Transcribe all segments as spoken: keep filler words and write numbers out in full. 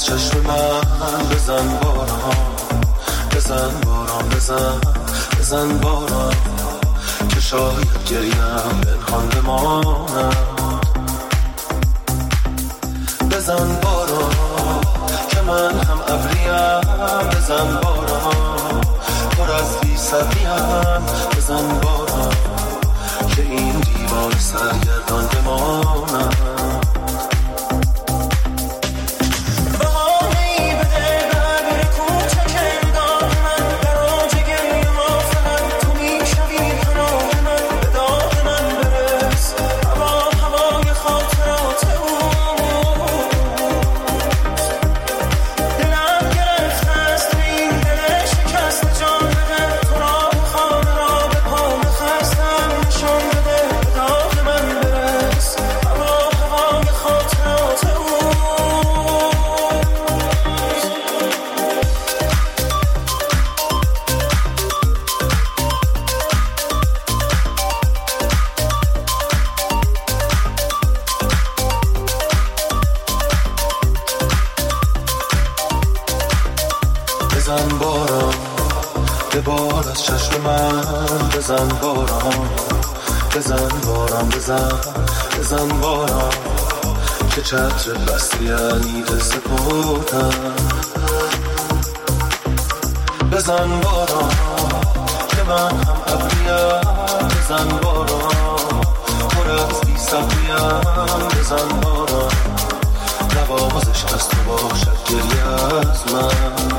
از چشم من بزن باران، بزن باران، بزن بزن باران که شاید گریم پنهان بمانم. بزن باران که من هم ابریم، بزن باران پر از بی صبریم، بزن باران که این دیوار سرگردان بمانم. بزن باران ببار از چشم من، بزن باران، بزن باران، بزن بزن باران که چتر بستی علیده سپردم. بزن باران که من هم ابریم، بزن باران پر از بی صبریم، بزن باران نوازش از تو باشد گریه از من.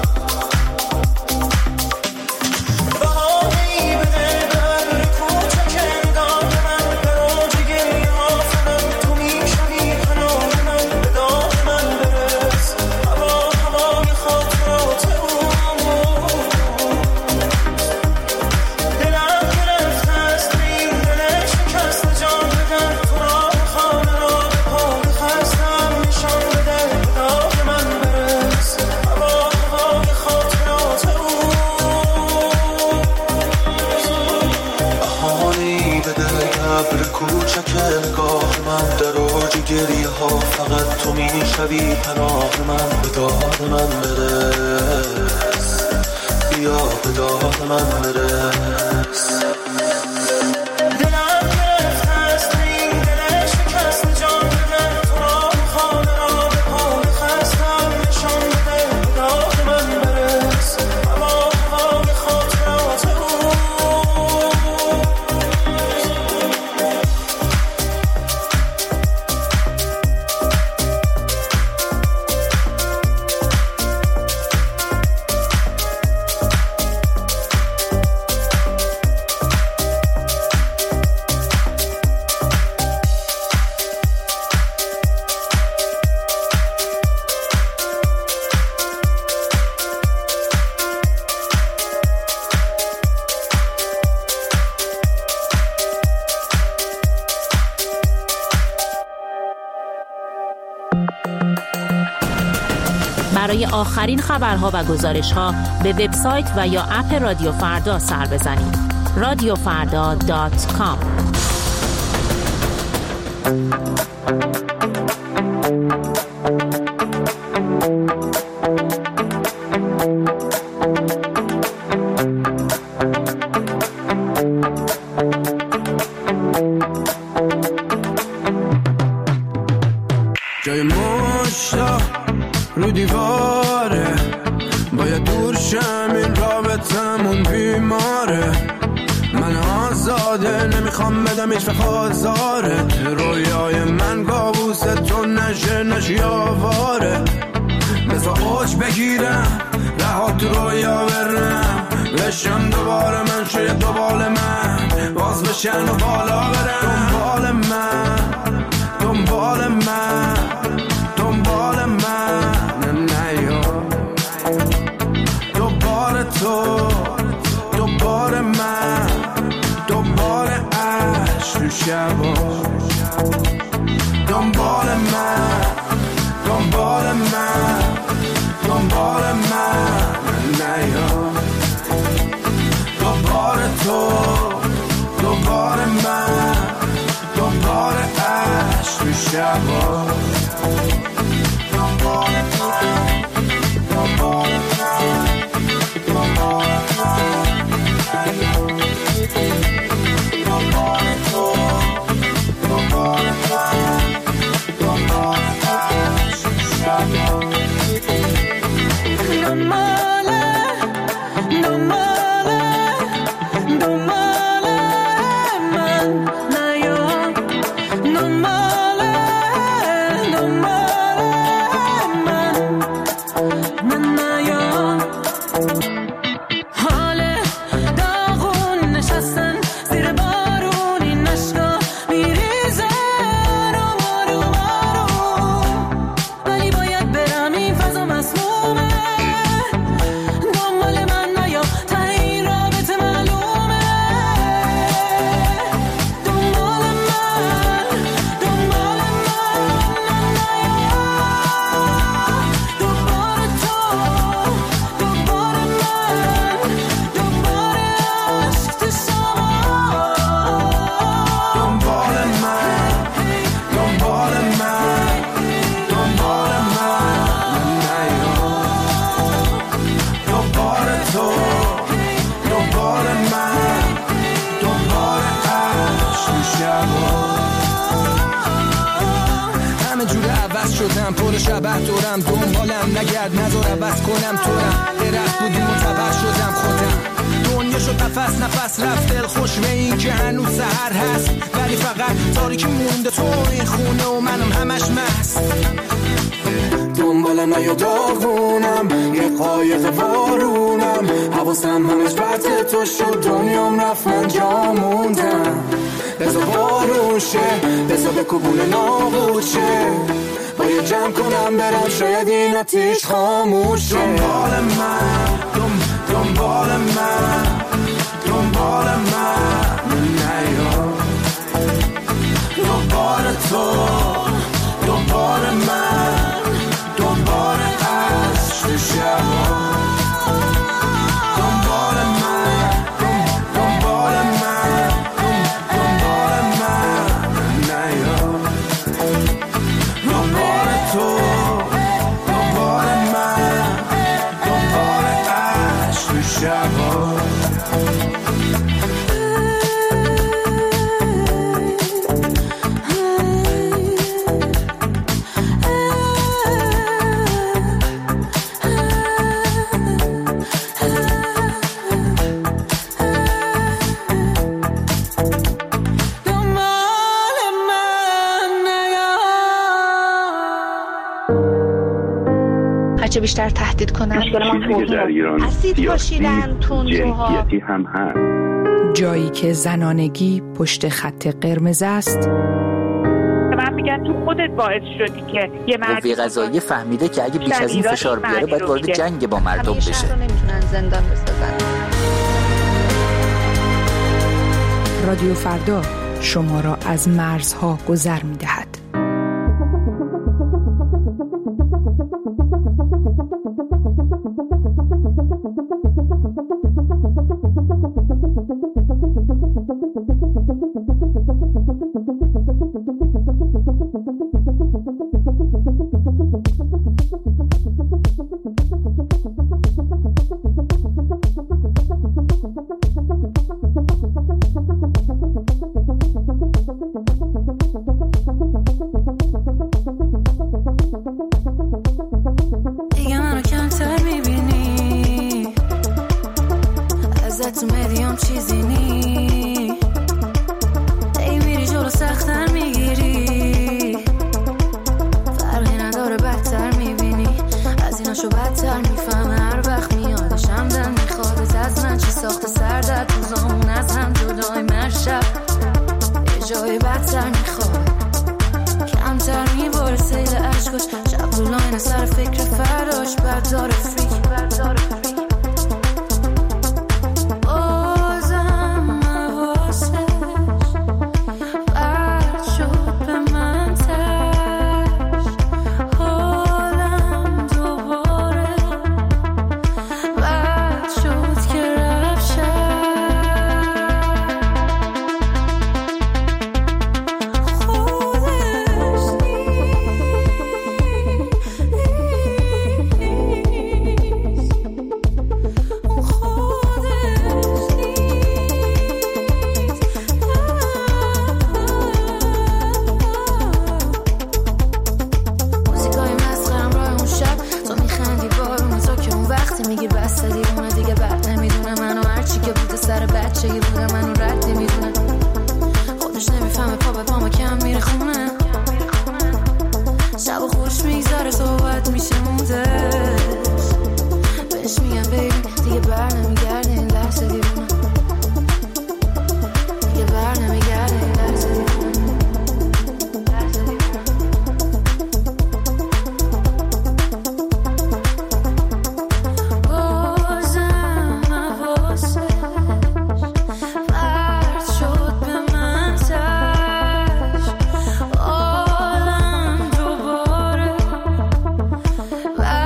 گریه ها فقط تو میشوی پناه من، به داد من برس، بیا به داد من برس. برای آخرین خبرها و گزارش‌ها به وبسایت و یا اپ رادیو فردا سر بزنید. رادیو فردا دات کام. جای مشتا رو دیواره، باید دور شم این رابطمون بیماره. من آزاده نمیخوام بدم هیچ وقت آزارت، رویای من کابوس تو نشه نشی آواره. بذار اوج بگیرم رها تو رویا برم، بشم دوباره من شاید دوباره من باز بشن و بالا برم. دنبال من دنبال من دنبال من نیا، دوباره تو دوباره من دوباره عشق تو شبا. دنبال من دنبال من دنبال من نیا، دوباره تو دوباره من دوباره عشق تو شبا. دنبال من خونم پر شبه دورم دنبالم نگرد نذار عوض کنم تورم درخت بودیم و تبر شدم خودم دنیا شد نفس نفس رفت دل خوش به این که هنوز سحر هست ولی فقط تاریکی مونده تو این خونه و منم همش مست دنبالم نیا داغونم یه قایق وارونم حواسم همش بطه تو شد دنیام رفت من جا موندم بزا بارون شه بزا به کبون نابود شه باید جمع کنم برم شاید این آتیش خاموشه دنبال من دم دنبال من دنبال من نیا دنبال تو دنبال من دنبال عشق شبا دنبال من دنبال من دنبال من نیا دنبال تو دنبال من دنبال عشق شبا چه بیشتر تهدید کنن اسید پاشیدن تندروها هم هست. جایی که زنانگی پشت خط قرمز است. من میگم تو خودت باعث شدی که یه مرد قوه قضاییه فهمیده که اگه بیش از این فشار بیاره باید وارد جنگ با مردم بشه. همیشه نمیتونن زندان بسازن. رادیو فردا شما را از مرزها گذر میدهد. Bye.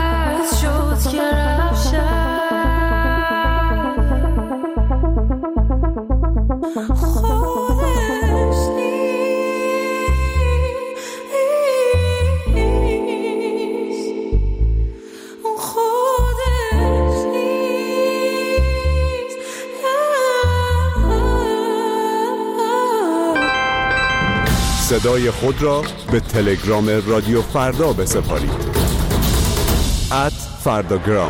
صدای خود را به تلگرام رادیو فردا بسپارید. ات فرداگرام.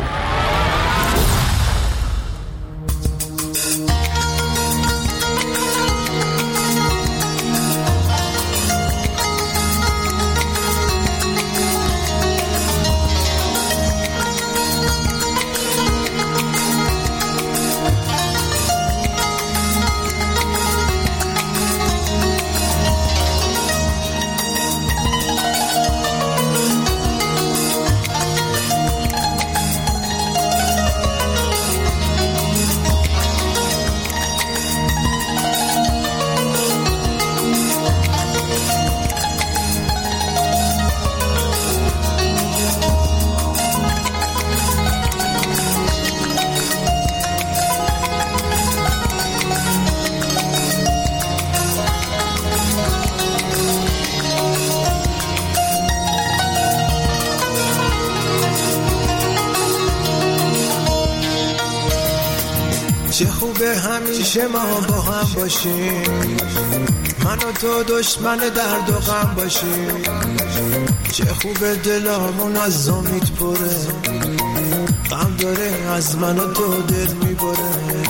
چه خوبه همیشه ما با هم باشیم، من و تو دشمن درد و غم باشیم. چه خوبه دلامون از امید پره، غم داره از من و تو دل میبره.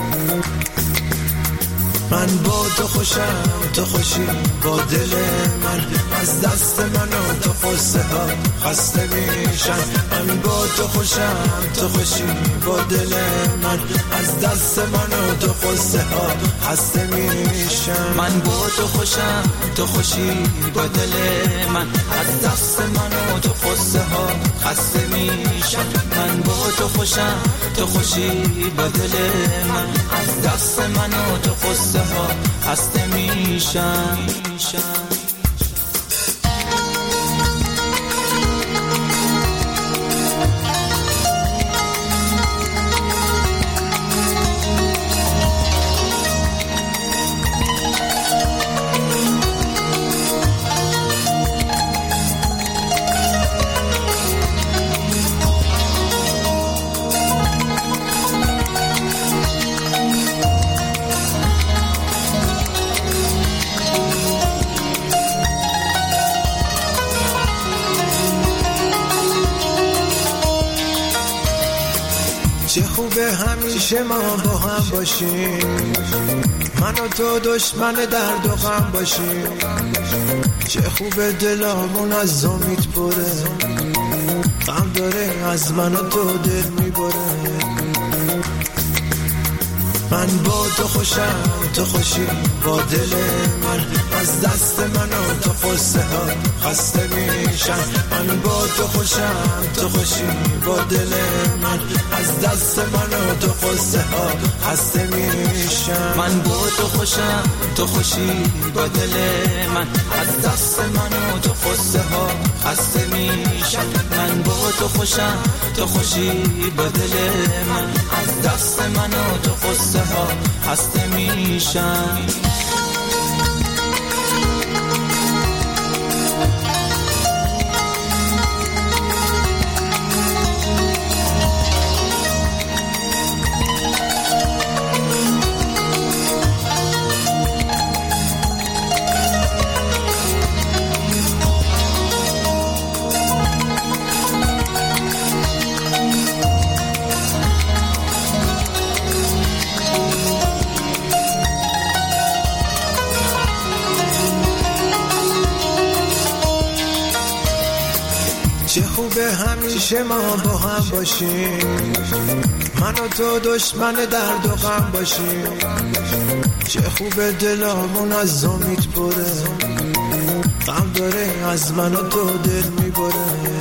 من با تو خوشم، تو خوشی با دل من، از دست من و تو خسته ها خسته میشن. من با تو خوشم، تو خوشی با دل من، از دست من و تو خسته ها خسته میشن. من با تو خوشم، تو خوشی با دل من، از دست من و تو خسته ها خسته میشن. من با تو خوشم، تو خوشی با دل من، از دست من و تو خسته ها خسته میشن. چه خوبه همیشه ما با هم باشیم، من و تو دشمن درد و غم باشیم. چه خوبه دلامون از امید پره، غم داره از من و تو دل میبره. من با تو خوشم، تو خوشی با دل من، از دست من و تو خسته ها خسته میشن. من با تو خوشم، تو خوشی با دل من، از دست من و تو خسته ها خسته میشن. من با تو خوشم، تو خوشی با دل من، از دست من و تو خسته ها خسته میشن. من با تو خوشم، تو خوشی با دل من، از دست من و تو خسته ها خسته میشن. چه خوبه همیشه ما با هم باشیم، من و تو دشمن درد و غم باشیم. چه خوبه دلامون از امید پره، غم داره از من و تو دل میبره.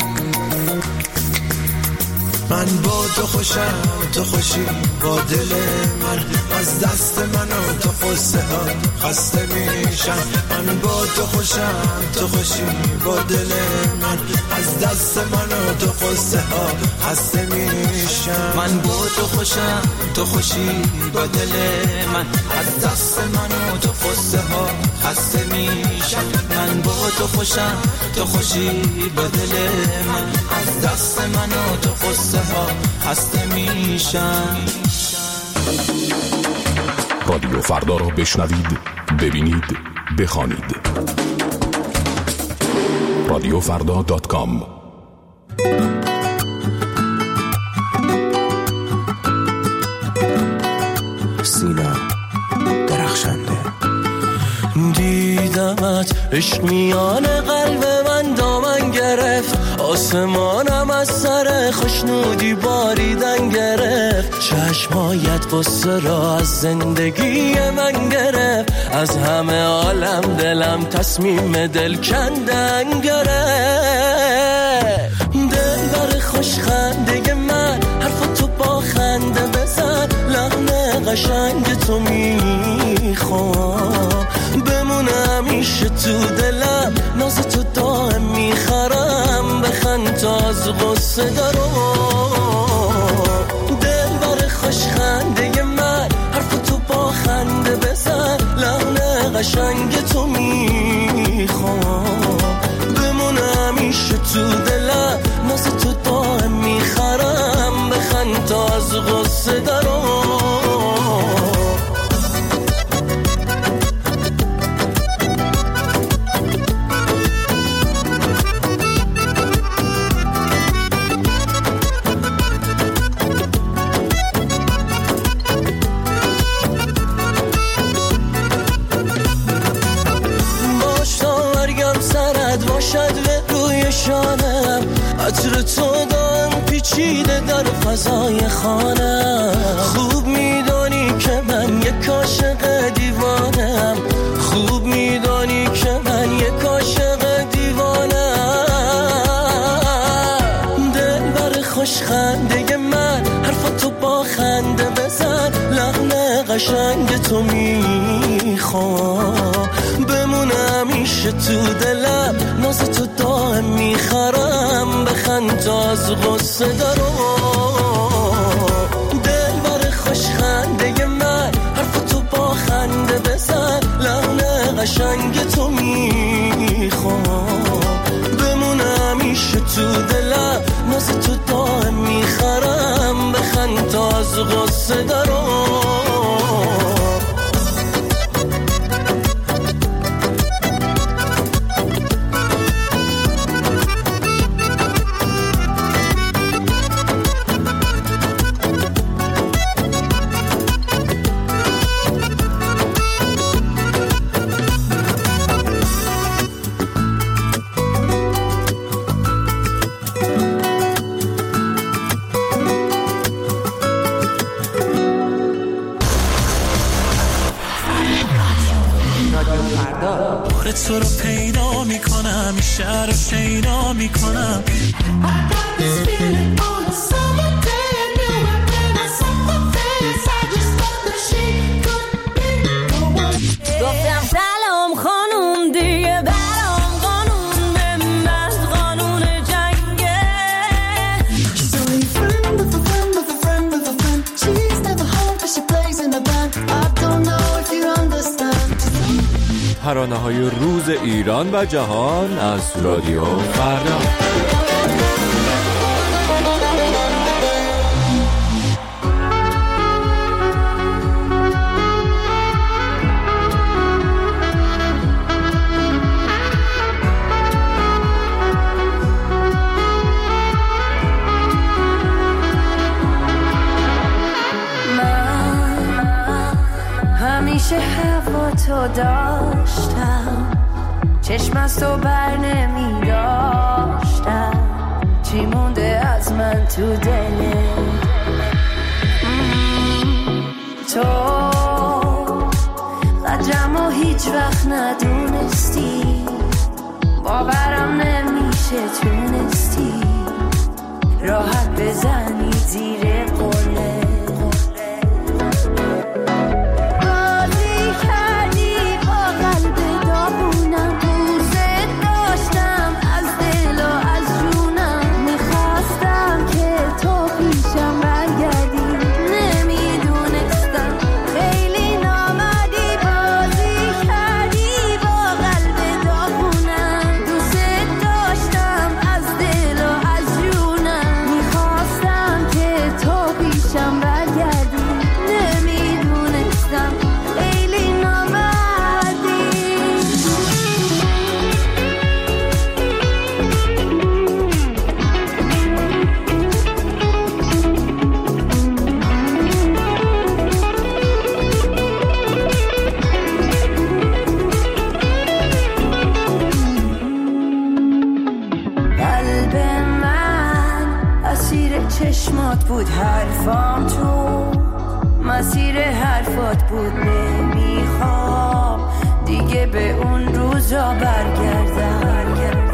من با تو خوشم، تو خوشی با دل من، از دست من و تو خسته ها خسته میشن. من با تو خوشم، تو خوشی با دل من، از دست من و تو خسته ها خسته میشن. من با تو خوشم، تو خوشی با دل من، از دست من و تو خسته ها خسته میشن. من با تو خوشم، تو خوشی با دل من، از دست من و تو خسته ها خسته میشن. رادیو فردا را بشنوید، ببینید، بخوانید. رادیو فردا دات کام. سینا درخشنده. دیدمت عشق میان قلب من دامن گرفت، آسمانم از سر خوشنودی باریدن گرفت، چشمایت قصه را از زندگی من گرفت، از همه عالم دلم تصمیم دل کندن گرفت. دل بر خوش خنده من حرف تو با خنده بزن، لحن قشنگ تو میخوام بمونه همیشه تو دلم، ناز تو دائم میخرم، بخند تا از غصه دارم. دل بر خوش خنده من حرف تو با خنده بزن، لحن قشنگ تو میخوام بمونه همیشه تو دلم، ناز تو دائم میخرم، بخند تا از غصه دارم. عطر تو دان پیچیده در فضای خانم، خوب میدانی که من یک عاشق دیوانم، خوب میدانی که من یک عاشق دیوانم. دل بر خوش خنده من حرف تو با خنده بزن، لحن قشنگ تو میخوام بمونه همیشه تو دلم، ناز تو دائم میخرم، بخند تا از غصه دارم. دل بر خوش خنده من حرف تو با خنده بزن، لحن قشنگ تو میخوام بمونه همیشه تو دلم، ناز تو دائم میخرم، بخند تا از غصه دارم. تو رو پیدا میکنم، شهر رو شیدا میکنم. گفتم سلام خانوم دیگه برام قانون به من قانون جنگه. She's only friend of a friend of a friend of a friend. She's never home but she plays in a band. I don't know if you understand. ترانه‌های روز ایران و جهان از رادیو فردا. همیشه هوا تو داشتم، چشم از تو بر نمی داشتم، چی مونده از من تو دلت؟ تو قدرمو هیچ وقت ندونستی، باورم نمیشه تونستی راحت بزنی زیر قله. تو حرفات بود نمیخوام دیگه به اون روزا برگردم.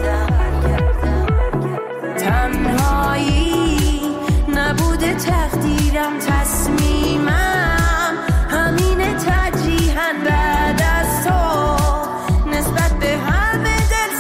تنهایی نبوده تقدیرم تصمیمم همینه ترجیحاً بعد از تو نسبت به همه دل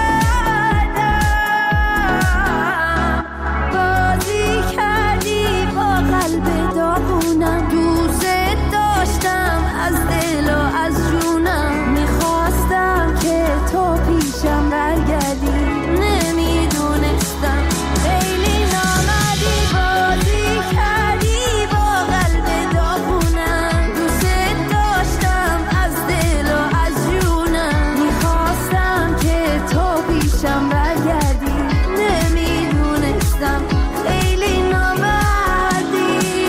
زدم. بازی کردی با قلب داغونم دوست داشتم از دل و از جونم میخواستم که تو پیشم برگردی نمیدونستم خیلی نامدی. بازی کردی با قلب داغونم دوست داشتم از دل و از جونم میخواستم که تو پیشم برگردی نمیدونستم خیلی نامدی.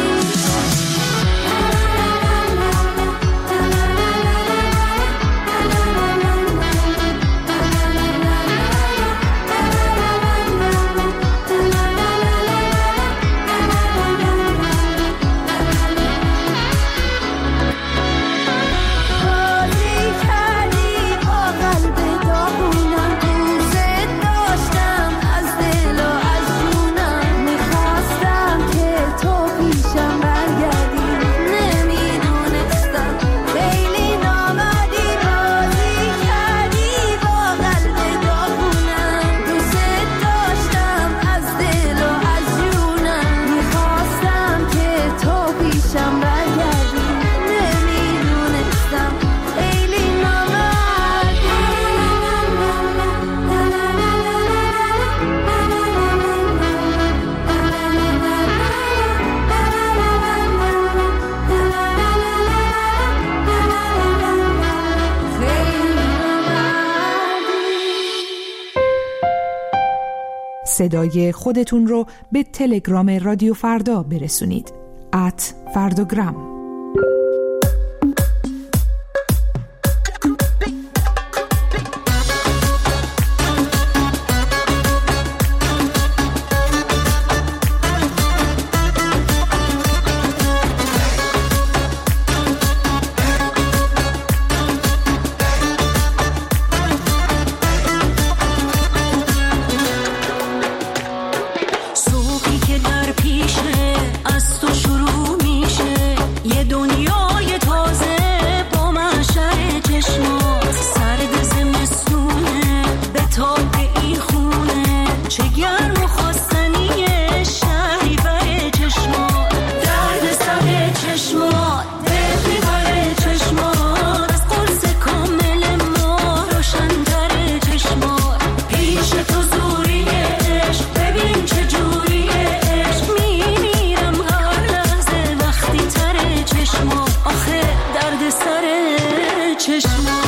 بازی کردی با قلب داغونم دوست داشتم از دل و از جونم میخواستم که تو پیشم برگردی نمیدونستم خیلی نامدی. بازی کردی با قلب داغونم دوست داشتم از دل و از جونم میخواستم که تو پیشم برگردی نمیدونستم خیلی صدای خودتون رو به تلگرام رادیو فردا برسونید. ات فرداگرام. صبحی که در پیشه از تو شروع میشه یه دنیای تازه با محشر چشمات سرد زمستونه به تاب این خونه چه گرم و خواستنیه شهری بر چشمات درد سر چشمات دل میبره چشمات از قرص کامل ما روشن‌تر چشمات پیش تو زوری عشق ببین چه جوری عشق میمیرم هر لحظه وقتی تر چشمات آخه درد سر چشمات.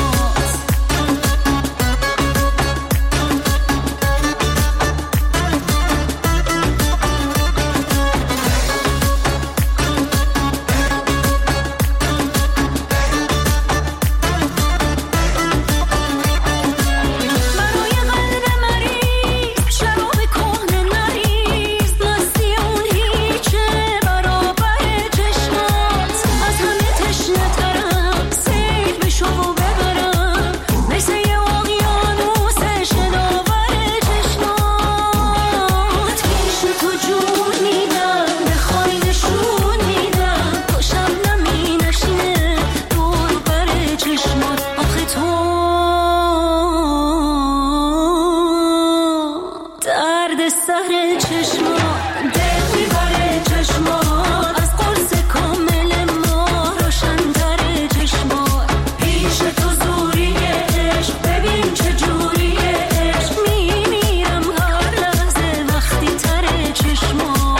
برای قلب مریض شراب کهنه نریز مستی اون هیچه برابر چشمات از همه تشنه ترم سیر بشو و ببرم مثل یه اقیانوس شناور چشمات پیش تو جون میدم بخوای نشون میدم تو شبنمی نشینه دور بر چشمات آخه تو درد سر چشمات دل میبره چشمات از قرص کامل ما روشن‌تر چشمات پیش تو زوری عشق ببین چه جوری عشق میمیرم هر لحظه وقتی تر چشمات.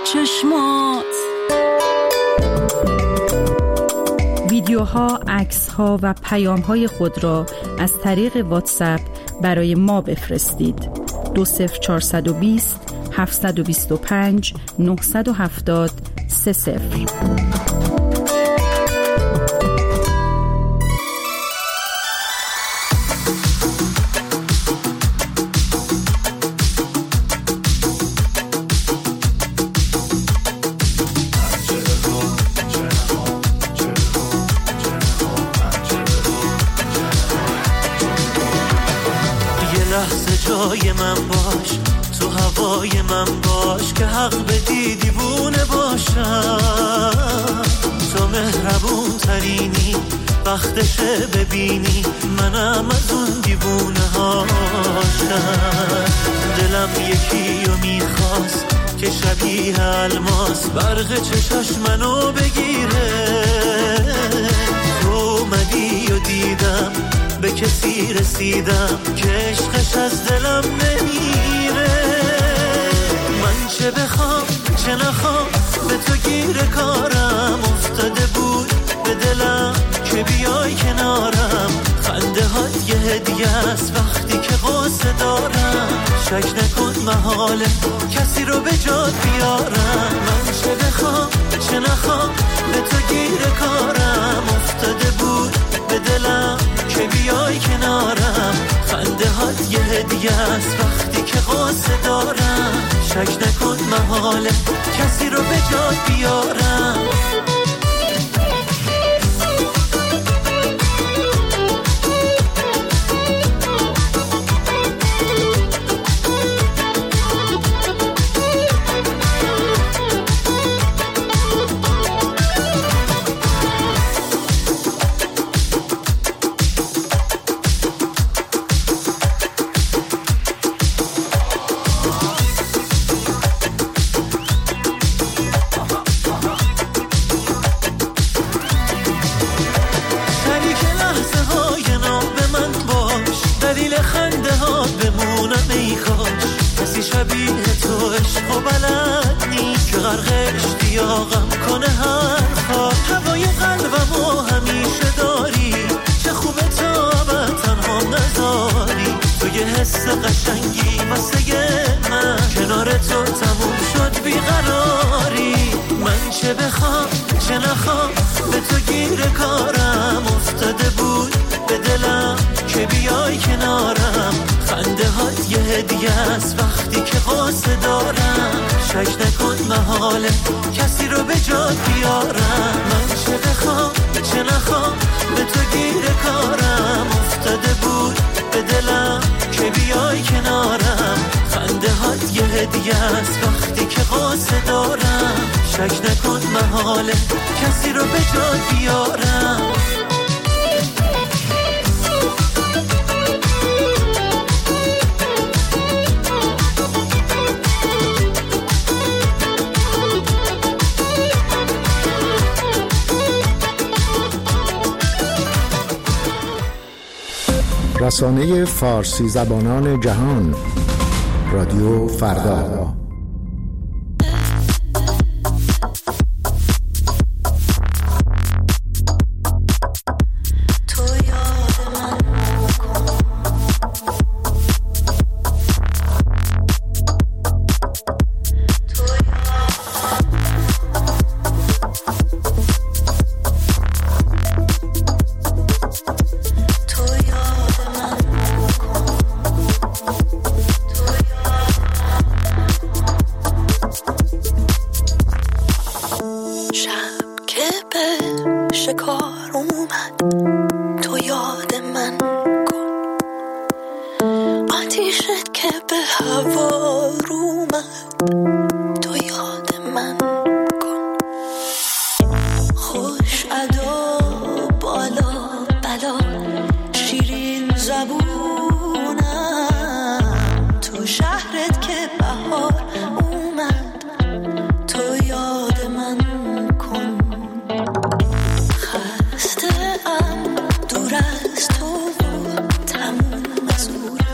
چشمات. ویدیوها، عکس‌ها و پیام‌های خود را از طریق واتساپ برای ما بفرستید. دو صفر چهارصد و بیست هفتصد و بیست و پنج نهصد و هفتاد سه صفر. جای من باش، تو هوای من باش که حق بدی دیوونه باشم. تو مهربون ترینی، وقتشه ببینی منم از اون دیوونه هاشم. دلم یکی رو میخواست که شبیه الماس برق چشاش منو بگیره. تو اومدی و دیدم به کسی رسیدم که عشقش از دلم نمیره. من چه بخوام چه نخوام به تو گیر کارم افتاده بود به دلم که بیای کنارم. خنده هات یه هدیه است وقتی که قصه دارم. شک نکن محاله کسی رو به جات بیارم. من چه بخوام چه نخوام به تو گیر کارم افتاده بود به دلم که بیای کنارم. خنده هات یه هدیه است وقتی که قصه دارم. شک نکن محاله کسی رو به جات بیارم. کسی رو به جات بیارم. من چه بخوام چه نخوام به تو گیر کارم افتاده بود به دلم که بیای کنارم. خنده هات یه هدیه است وقتی که قصه دارم. شک نکن محاله کسی رو به جات بیارم. رسانه فارسی زبانان جهان، رادیو فردا.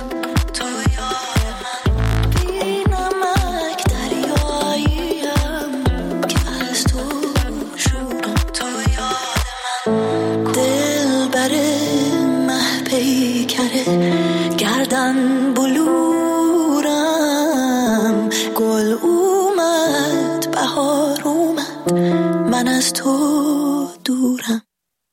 تو یاد من بی نمک دریاییم گل اومد بهار اومد من از تو دورم.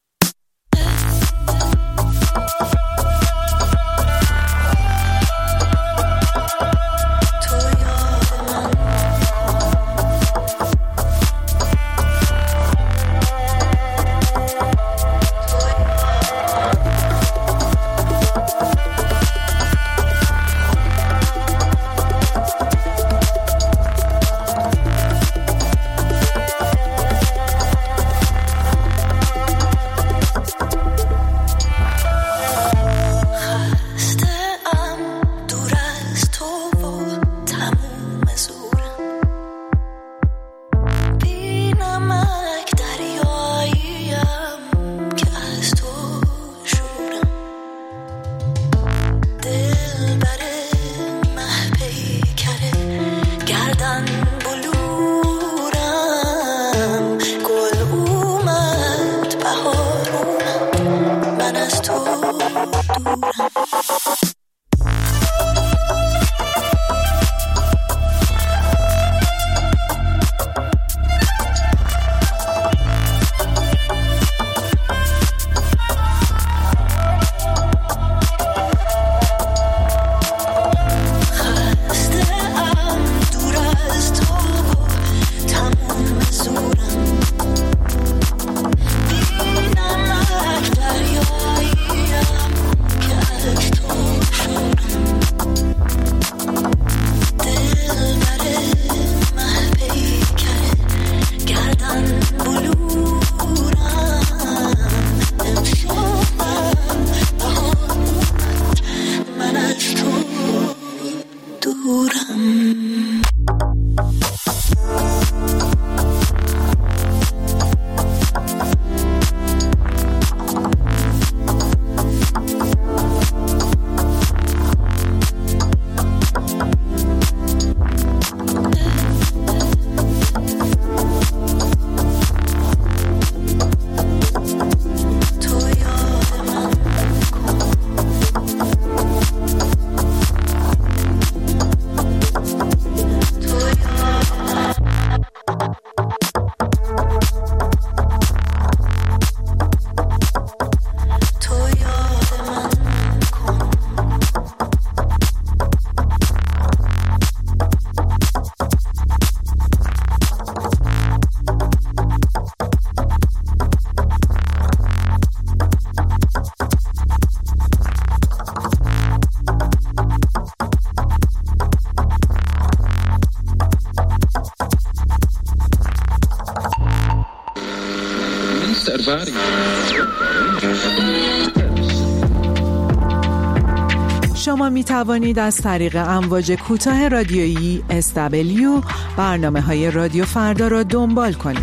شما می توانید از طریق امواج کوتاه رادیویی اس دبلیو برنامه های رادیو فردا را دنبال کنید.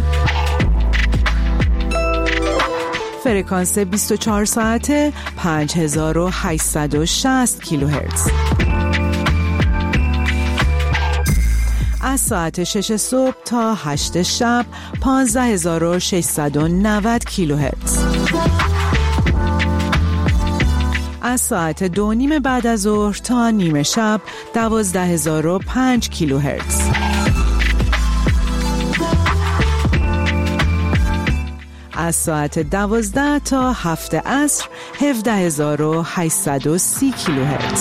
فرکانس بیست و چهار ساعته پنج هزار و هشتصد و شصت کیلوهرتز. از ساعت شش صبح تا هشت شب پانزده هزار و ششصد و نود کیلوهرتز. از ساعت دو نیم بعد از ظهر تا نیمه شب دوازده هزار و پنج کیلوهرتز. از ساعت دوازده تا هفت عصر هفده هزار و هشتصد و سی کیلوهرتز.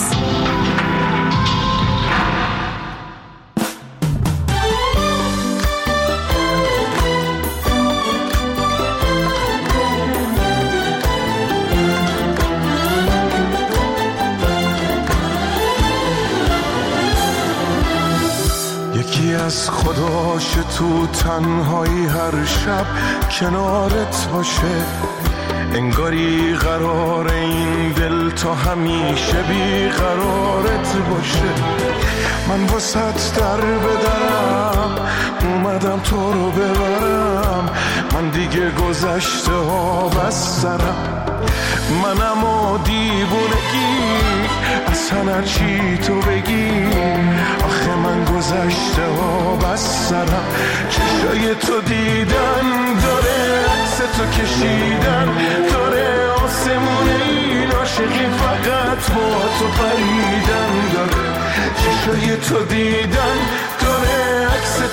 از خداش تو تنهایی هر شب کنارت باشه، انگاری قرار این دل تا همیشه بی قرارت باشه. من واسط در بدرم اومدم تو رو ببرم، من دیگه گذشته ها بسترم. منم و دیوونگی اصلا چی تو بگی، آخه من گذشته ها بسترم. چشای تو دیدن داره، عکس تو کشیدن داره، آسمون این عاشقی فقط با تو پریدن داره. چشای تو دیدن داره،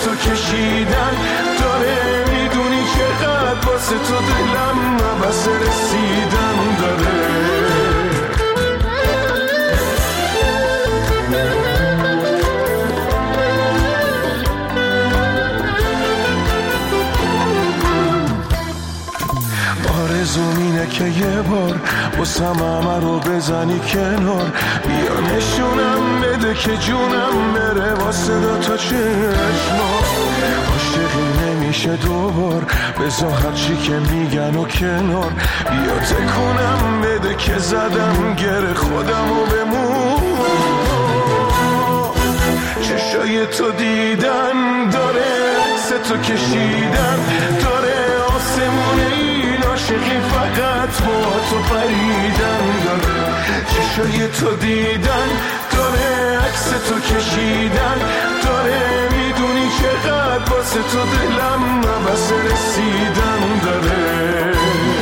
تو کشیدن داره، میدونی چقدر واسه تو دلم نبس رسیدن داره. آرزوم اینه که یه بار بسم همه رو بزنی کنار، بیا نشونم بده که جونم بره واسه دو تا چشما. عاشقی نمیشه دوبار، بذار هرچی که میگن و کنار، بیا تکونم بده که زدم گره خودم و بمون. چشای تو دیدن داره، سه تو کشیدن داره، آسمونه این عاشقی فقط با تو پریدن داره. چشای تو دیدن داره، عکس تو کشیدن داره، میدونی چقدر واسه تو دلم نبس رسیدن داره.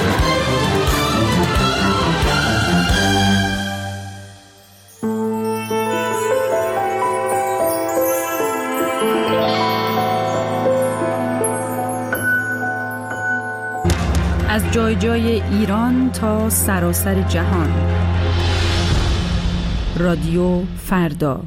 از جای جای ایران تا سراسر جهان، رادیو فردا.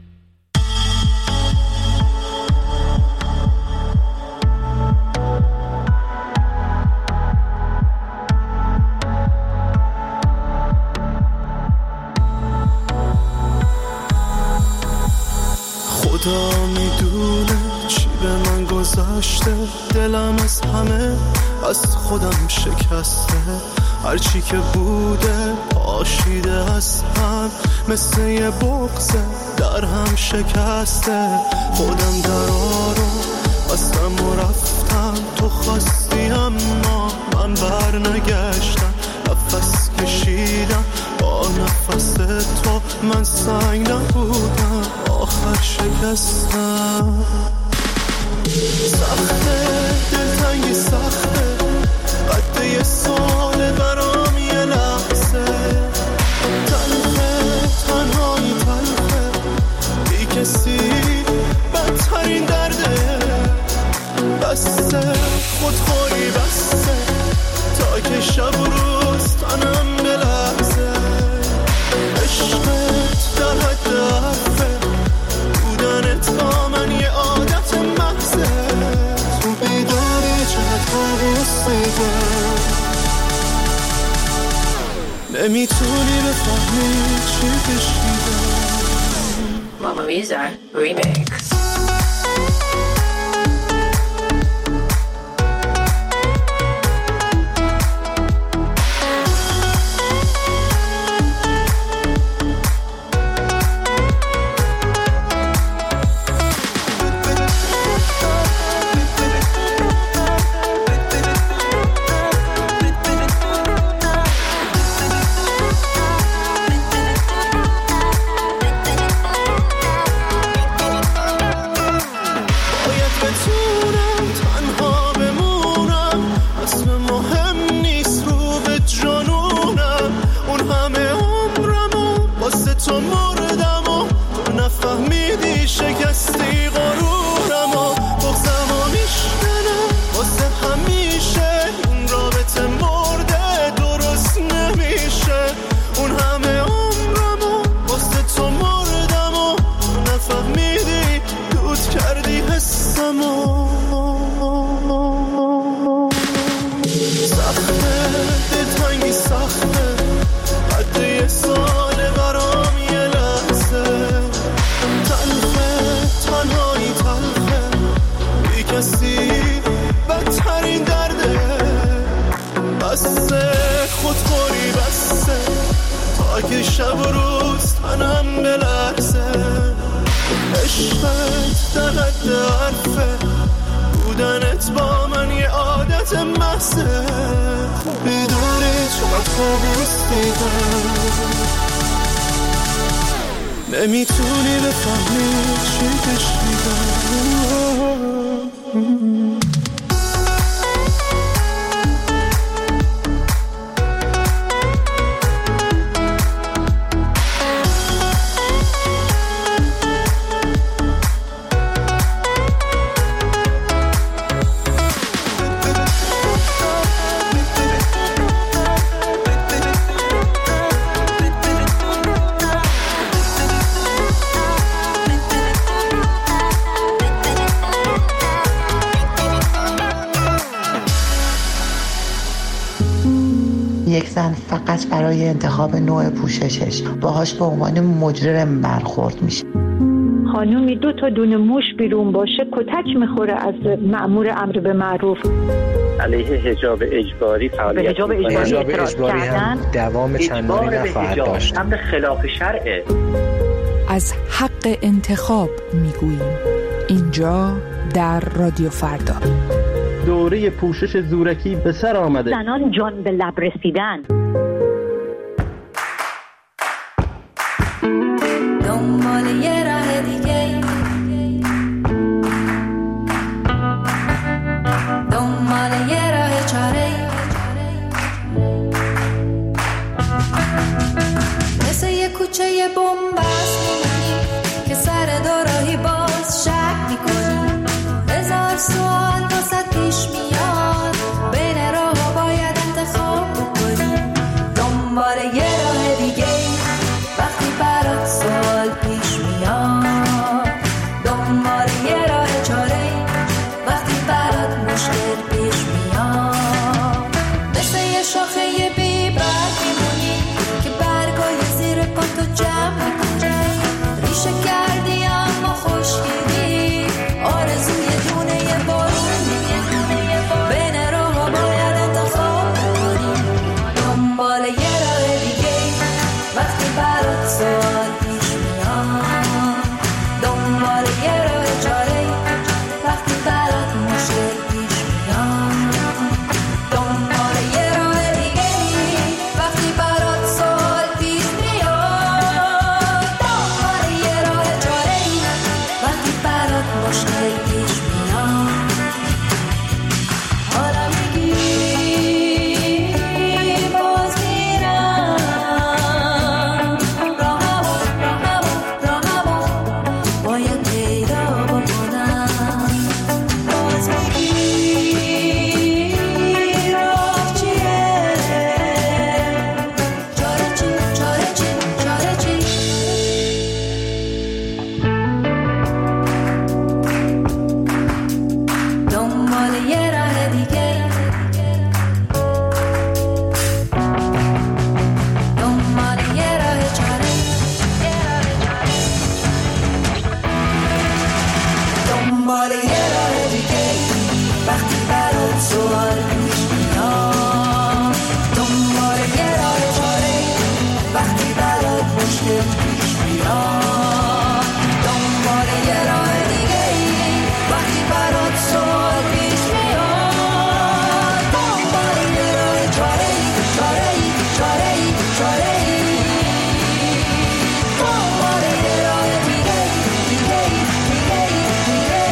خدا میدونه چی به من گذشته، دلم از همه از خودم شکسته، هرچی که بوده پاشیده از هم، مثل یه بغضه در هم شکسته. خودم درا رو بستم و رفتم، تو خواستی اما من بر نگشتم، نفس کشیدم با نفس تو، من سنگ نبودم آخر شکستم. سخته دلتنگی سخته، قد یه ساله برام یه لحظه، تلخه تنهایی تلخه، بی کسی بدترین درده، بسته خودخوری بسته، تا که شب روز تنم بلحظه. عشقت در حد حرفه، بودنت با من یه عادت محضه، تو بیداری چقدر قابوس دیدم، نمیتونی بفهمی چی کشیدم. ماما میزا ریمیکس. شب و روز تنم بلرزه، عشقت در حد حرفه، بودنت با من یه عادت محضه، بیداری چقدر قابوس دیدم، نمیتونی بفهمی چی کشیدم. زن فقط برای انتخاب نوع پوششش باهاش به عنوان مجرم برخورد میشه. خانومی دو تا دونه موش بیرون باشه کتک میخوره از مأمور امر به معروف. علیه حجاب اجباری فعالیت حجاب اجباری, حجاب اجباری هم دوام چندانی نخواهد داشت. امر خلاف شرعه. از حق انتخاب میگوییم اینجا در رادیو فردا. دوره پوشش زورکی به سر آمده. زنان جان به لب رسیدن. دنبال یه راه دیگه، دنبال یه راه چاره، مثل یه کوچه یه بومبست میمونی که سر دوراهی باز شک میکنی. هزار سوال واسه پیش میاد، بین راه باید انتخاب بکنی. دنبال یه راه دیگه وقتی برات سوال پیش میاد، دنبال یه راه چاره وقتی برات مشکل پیش میاد. مثل یه شاخه یه بی برگ میمونی که برگای زیر پاتو جمع میکنی. ریشه کردی اما خوشگیری، آرزوی دونه یه بارونی، بین راه باید انتخاب بکنی. دنبال یه راه دیگه وقتی برات سوال پیش میاد، دنبال یه راه چاره وقتی برات مشکل پیش میاد. دنبال یه راه دیگه وقتی برات سوال پیش میاد، دنبال یه راه چاره وقتی برات مشکل پیش میاد. حالا میگی باز میرم راهمو راهمو راهمو باید پیدا بکنم. باز میگی راه چیه، چاره چی چاره چی چاره چی. دنبال یه راه دیگه، دنبال یه راه چاره، دنبال یه راه دیگه وقتی برات سوال پیش میاد، دنبال یه راه چاره وقتی برات مشکل پیش میاد. دنبال یه راه دیگه وقتی برات سوال پیش میاد، دنبال یه راه چاره چاره چاره چاره، دنبال یه راه دیگه دیگه دیگه دیگه.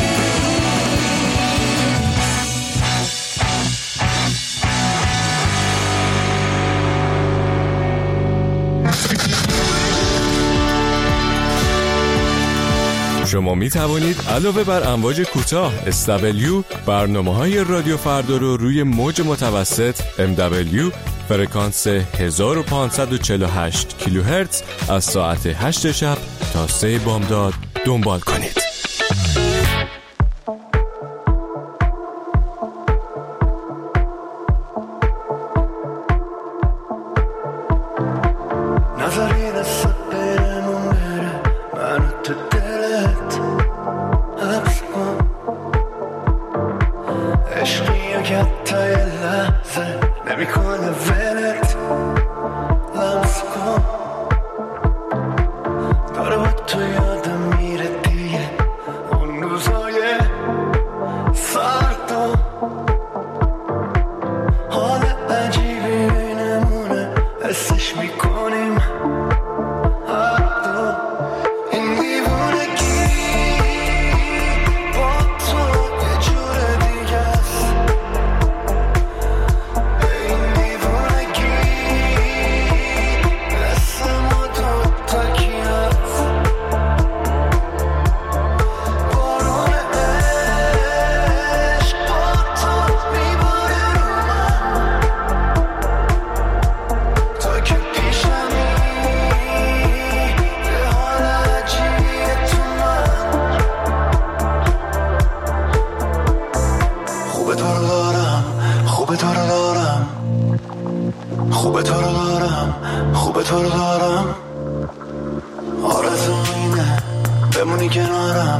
شما می توانید علاوه بر امواج کوتاه اس دبلیو برنامه‌های رادیو فردا رو روی موج متوسط ام دبلیو فرکانس هزار و پانصد و چهل و هشت کیلوهرتز از ساعت هشت شب تا سه بامداد دنبال کنید. تو یادم میره دیگه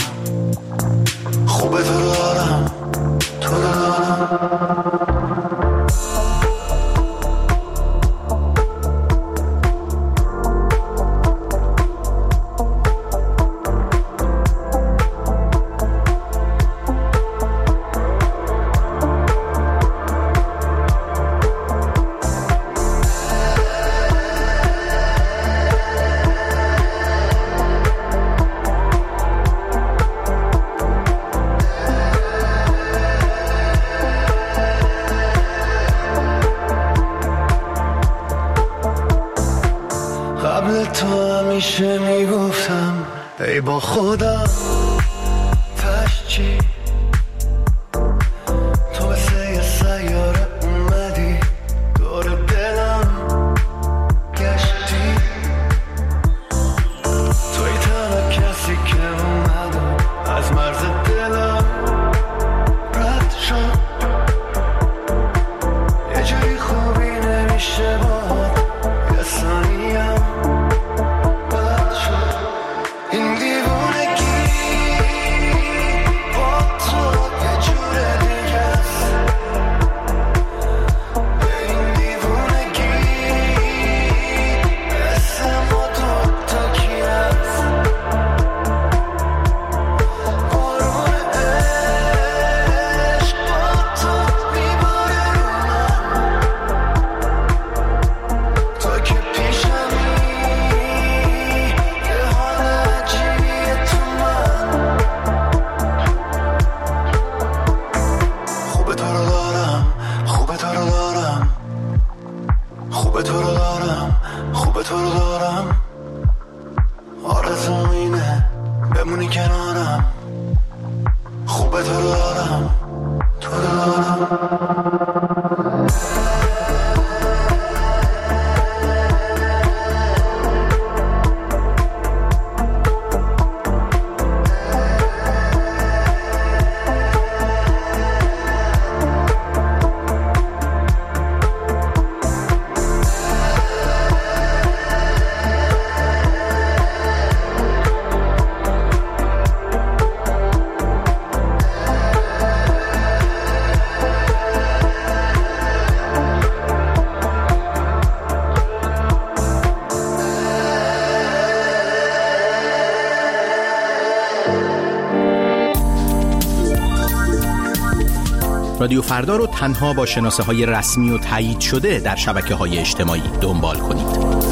خوبه تو دارم، تو دارم. همیشه میگفتم ای با خودم پس چی تو مثل یه سیاره اومدی دور دلم گشتی توی تنها کسی که اومدم از مرز دلم رد شد یه جایی خوبی نمیشه باهات یه ثانیم رادیو فردا رو تنها با شناسه های رسمی و تایید شده در شبکه های اجتماعی دنبال کنید.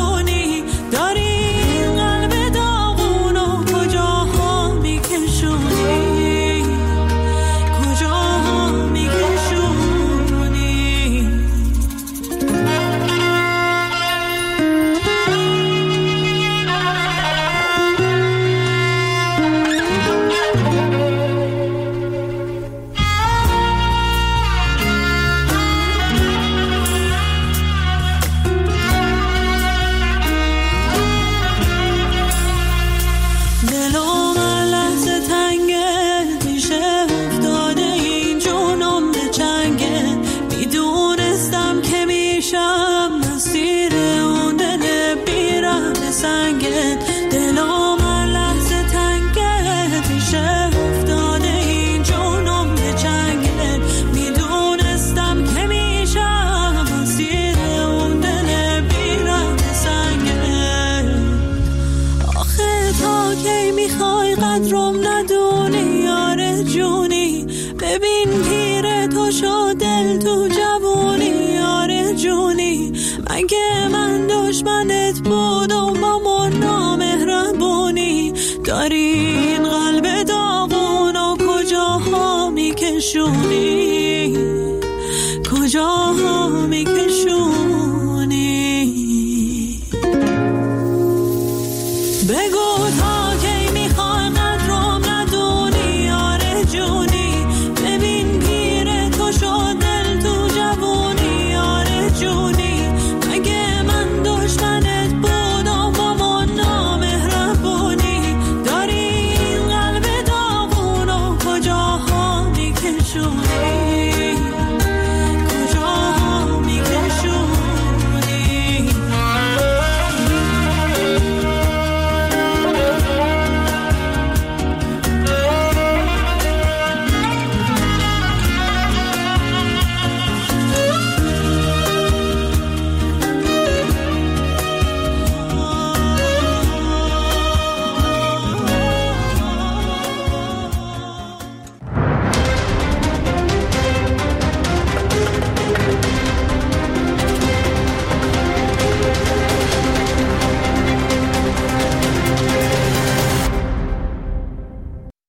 Shoot. هم ندونی یار جونی، ببین پیر تو شد دل تو جوونی یار جونی، مگه من دشمنت بودم با من نامهربونی، داری این قلب داغون و کجاها میکشونی.